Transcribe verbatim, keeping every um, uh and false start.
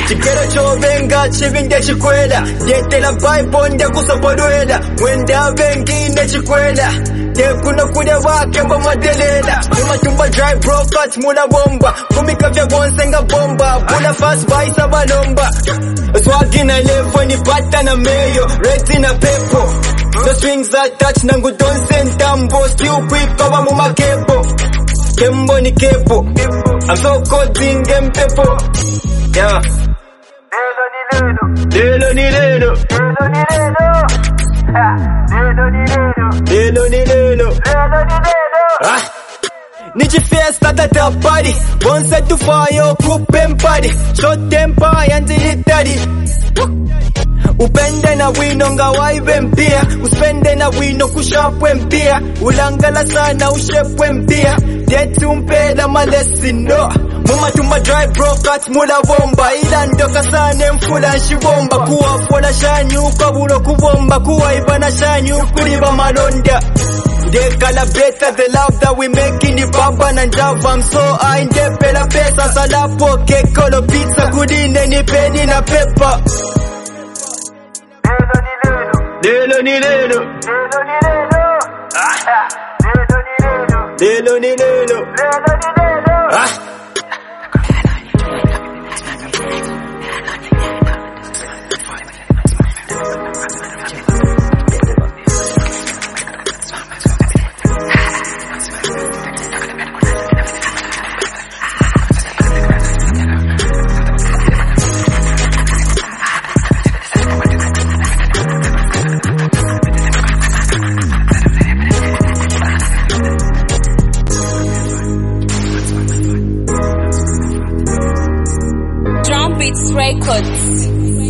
chikero chovenga chivinde chikwela yetela bible nde kusobolwela mwenda vengi ne chikwela tekuno kude wake mbomodelela imatumba dry bro fat mula bomba kumika vya bonsenga bomba pula fast baisa balomba swagi na levo ni pata na meyo reti na pepo the swings that touch nangu don't send tambo still quick kawa mumakepo kembo ni kepo I'm so cold in game pepo yeah lelo ni lelo lelo ni lelo lelo ni lelo lelo ni lelo lelo ni lelo ah Niji fiesta tata party one set to fire coupe party short temper and dilitari upende na wino nga waive mpia uspende na wino kushapwe mpia ulangala sana ushepwe mpia yetu mpela malesi no muma tuma dry bro cut mula bomba ila ndoka sana mfula nshibomba kuwa fola shanyu kabulo kubomba kuwa ibana shanyu kuliba malonda they celebrate the love that we make in the baba na njava I'm so high ndepela pesa salapo kekolo pizza kudine ni peni na pepa lelo ni lelo lelo ni lelo lelo ni lelo lelo ni lelo ah Trumpets Records.